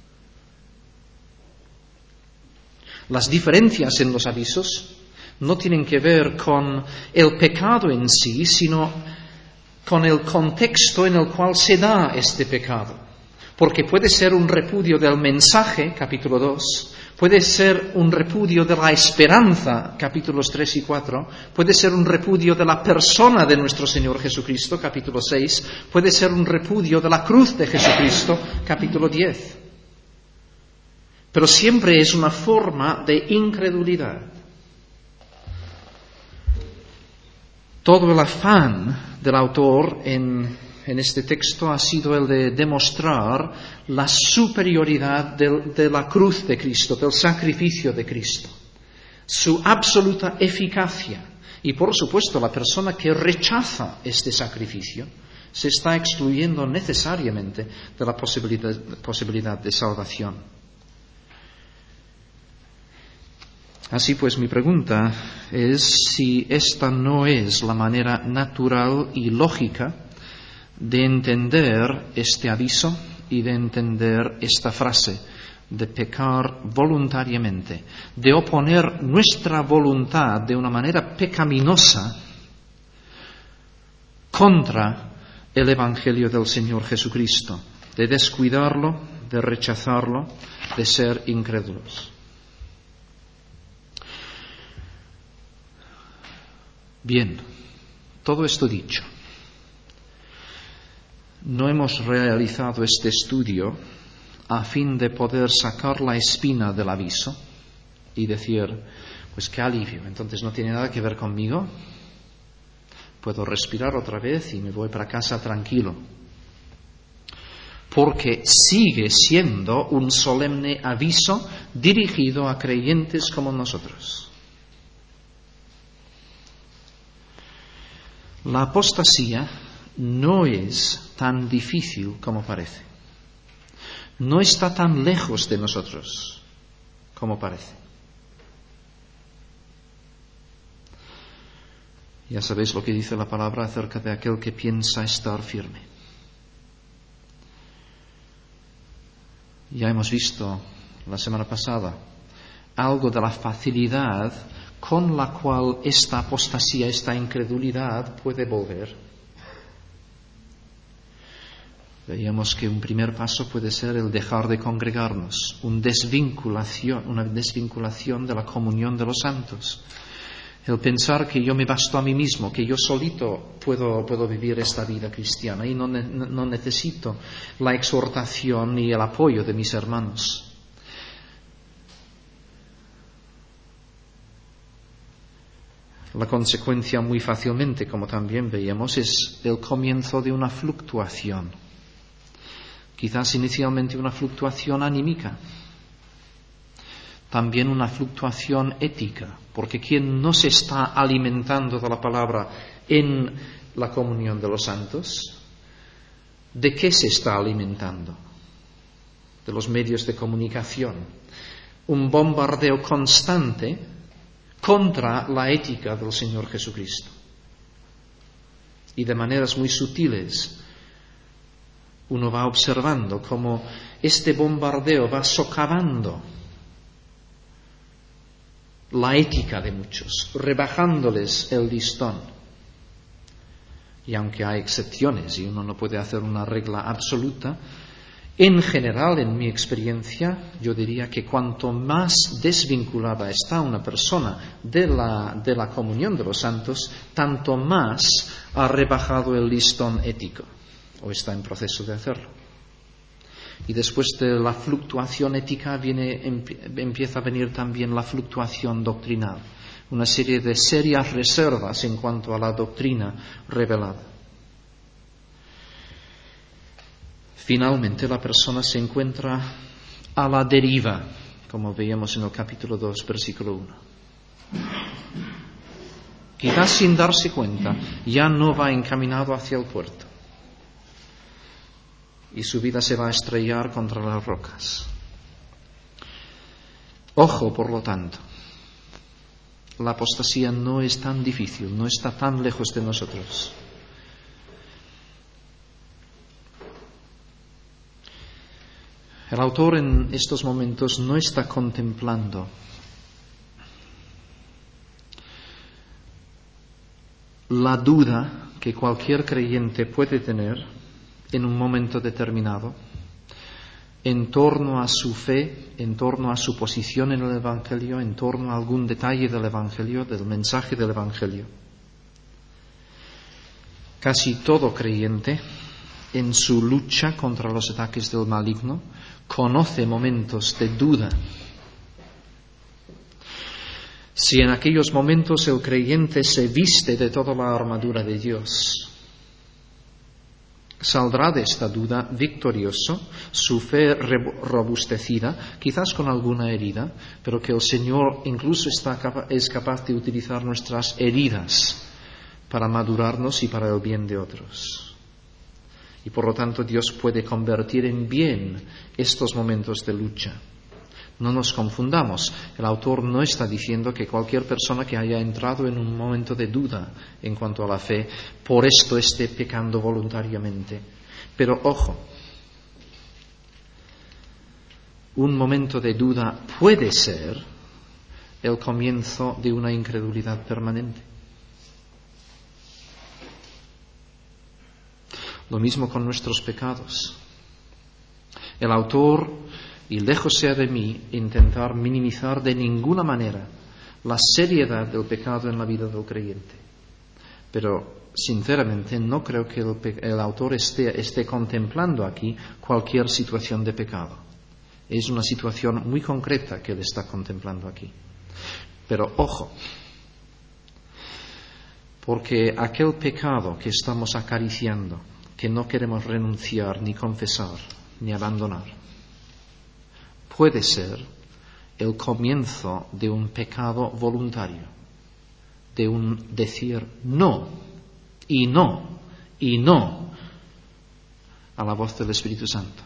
Las diferencias en los avisos no tienen que ver con el pecado en sí, sino con el contexto en el cual se da este pecado. Porque puede ser un repudio del mensaje, capítulo 2, puede ser un repudio de la esperanza, capítulos 3 y 4, puede ser un repudio de la persona de nuestro Señor Jesucristo, capítulo 6, puede ser un repudio de la cruz de Jesucristo, capítulo 10. Pero siempre es una forma de incredulidad. Todo el afán del autor en este texto ha sido el de demostrar la superioridad de la cruz de Cristo, del sacrificio de Cristo, su absoluta eficacia. Y por supuesto, la persona que rechaza este sacrificio se está excluyendo necesariamente de la posibilidad de salvación. Así pues, mi pregunta es si esta no es la manera natural y lógica de entender este aviso y de entender esta frase, de pecar voluntariamente, de oponer nuestra voluntad de una manera pecaminosa contra el Evangelio del Señor Jesucristo, de descuidarlo, de rechazarlo, de ser incrédulos. Bien, todo esto dicho, no hemos realizado este estudio a fin de poder sacar la espina del aviso y decir, pues qué alivio, entonces no tiene nada que ver conmigo, puedo respirar otra vez y me voy para casa tranquilo. Porque sigue siendo un solemne aviso dirigido a creyentes como nosotros. La apostasía no es tan difícil como parece. No está tan lejos de nosotros como parece. Ya sabéis lo que dice la palabra acerca de aquel que piensa estar firme. Ya hemos visto la semana pasada algo de la facilidad con la cual esta apostasía, esta incredulidad puede volver. Veíamos que un primer paso puede ser el dejar de congregarnos, una desvinculación de la comunión de los santos. El pensar que yo me basto a mí mismo, que yo solito puedo vivir esta vida cristiana y no necesito la exhortación y el apoyo de mis hermanos. La consecuencia muy fácilmente, como también veíamos, es el comienzo de una fluctuación. Quizás inicialmente una fluctuación anímica, también una fluctuación ética, porque quien no se está alimentando de la palabra en la comunión de los santos, ¿de qué se está alimentando? De los medios de comunicación. Un bombardeo constante contra la ética del Señor Jesucristo. Y de maneras muy sutiles uno va observando cómo este bombardeo va socavando la ética de muchos, rebajándoles el listón. Y aunque hay excepciones y uno no puede hacer una regla absoluta, en general, en mi experiencia, yo diría que cuanto más desvinculada está una persona de la comunión de los santos, tanto más ha rebajado el listón ético, o está en proceso de hacerlo. Y después de la fluctuación ética empieza a venir también la fluctuación doctrinal, una serie de serias reservas en cuanto a la doctrina revelada. Finalmente la persona se encuentra a la deriva, como veíamos en el capítulo 2, versículo 1. Quizás sin darse cuenta, ya no va encaminado hacia el puerto. Y su vida se va a estrellar contra las rocas. Ojo, por lo tanto, la apostasía no es tan difícil, no está tan lejos de nosotros. El autor en estos momentos no está contemplando la duda que cualquier creyente puede tener en un momento determinado en torno a su fe, en torno a su posición en el Evangelio, en torno a algún detalle del Evangelio, del mensaje del Evangelio. Casi todo creyente, en su lucha contra los ataques del maligno, conoce momentos de duda. Si en aquellos momentos el creyente se viste de toda la armadura de Dios, saldrá de esta duda victorioso, su fe robustecida, quizás con alguna herida, pero que el Señor incluso es capaz de utilizar nuestras heridas para madurarnos y para el bien de otros. Y por lo tanto Dios puede convertir en bien estos momentos de lucha. No nos confundamos, el autor no está diciendo que cualquier persona que haya entrado en un momento de duda en cuanto a la fe, por esto esté pecando voluntariamente. Pero ojo, un momento de duda puede ser el comienzo de una incredulidad permanente. Lo mismo con nuestros pecados. El autor, y lejos sea de mí intentar minimizar de ninguna manera la seriedad del pecado en la vida del creyente. Pero, sinceramente, no creo que el autor esté contemplando aquí cualquier situación de pecado. Es una situación muy concreta que él está contemplando aquí. Pero, ojo, porque aquel pecado que estamos acariciando, que no queremos renunciar, ni confesar, ni abandonar, puede ser el comienzo de un pecado voluntario, de un decir no, y no, y no a la voz del Espíritu Santo.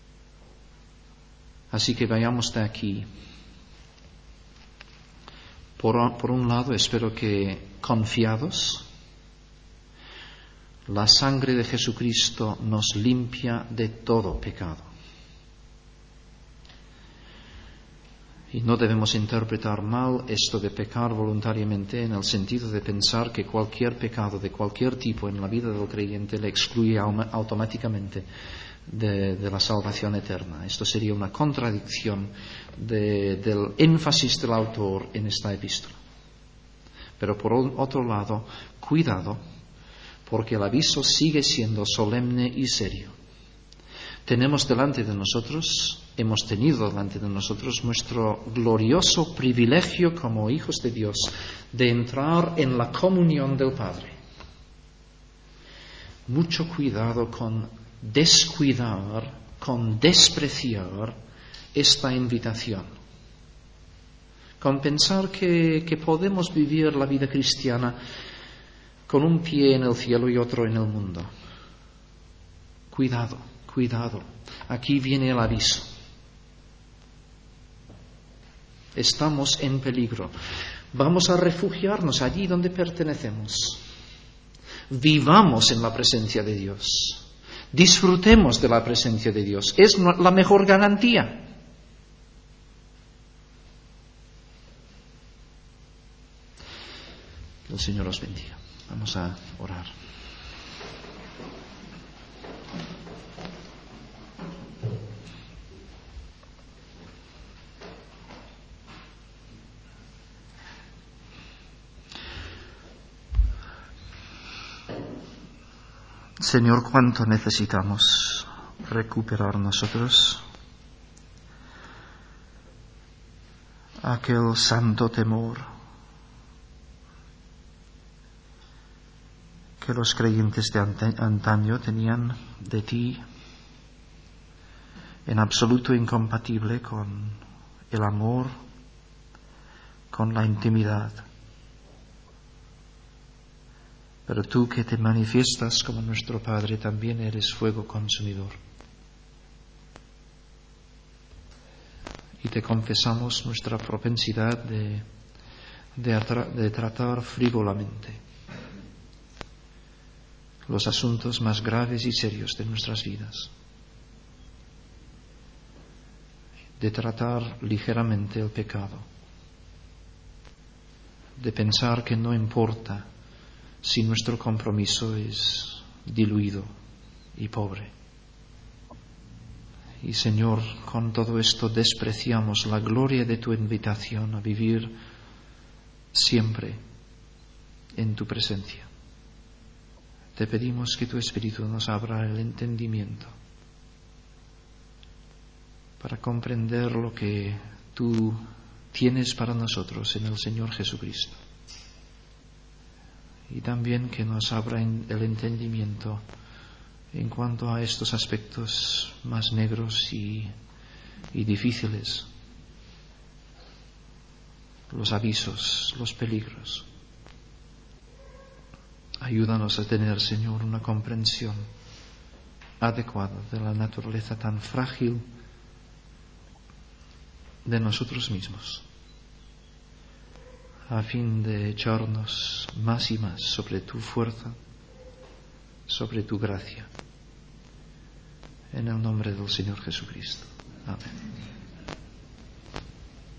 Así que vayamos de aquí Por un lado, espero que confiados, la sangre de Jesucristo nos limpia de todo pecado. Y no debemos interpretar mal esto de pecar voluntariamente en el sentido de pensar que cualquier pecado de cualquier tipo en la vida del creyente le excluye automáticamente de la salvación eterna. Esto sería una contradicción del énfasis del autor en esta epístola. Pero por otro lado, cuidado, porque el aviso sigue siendo solemne y serio. Hemos tenido delante de nosotros nuestro glorioso privilegio como hijos de Dios de entrar en la comunión del Padre. Mucho cuidado con descuidar, con despreciar esta invitación, con pensar que podemos vivir la vida cristiana con un pie en el cielo y otro en el mundo. Cuidado, cuidado. Aquí viene el aviso. Estamos en peligro. Vamos a refugiarnos allí donde pertenecemos. Vivamos en la presencia de Dios. Disfrutemos de la presencia de Dios. Es la mejor garantía. Que el Señor os bendiga. Vamos a orar. Señor, cuánto necesitamos recuperar nosotros aquel santo temor que los creyentes de antaño tenían de ti, en absoluto incompatible con el amor, con la intimidad. Pero tú que te manifiestas como nuestro Padre, también eres fuego consumidor. Y te confesamos nuestra propensidad de tratar frívolamente los asuntos más graves y serios de nuestras vidas, de tratar ligeramente el pecado, de pensar que no importa si nuestro compromiso es diluido y pobre. Y Señor, con todo esto despreciamos la gloria de tu invitación a vivir siempre en tu presencia. Te pedimos que tu Espíritu nos abra el entendimiento para comprender lo que tú tienes para nosotros en el Señor Jesucristo. Y también que nos abra el entendimiento en cuanto a estos aspectos más negros y difíciles, los avisos, los peligros. Ayúdanos a tener, Señor, una comprensión adecuada de la naturaleza tan frágil de nosotros mismos, a fin de echarnos más y más sobre tu fuerza, sobre tu gracia, en el nombre del Señor Jesucristo. Amén.